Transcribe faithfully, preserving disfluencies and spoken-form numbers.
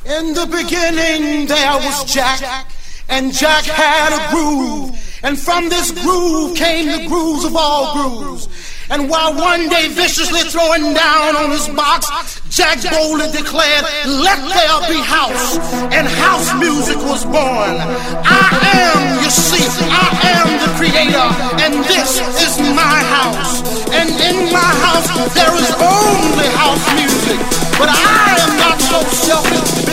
In the beginning there was Jack, and Jack had a groove, and from this groove came the grooves of all grooves. And while one day viciously throwing down on his box, Jack boldly declared, "Let there be house," and house music was born. I am, you see, I am the creator, and this is my house. And in my house there is only house music, but I am not so selfish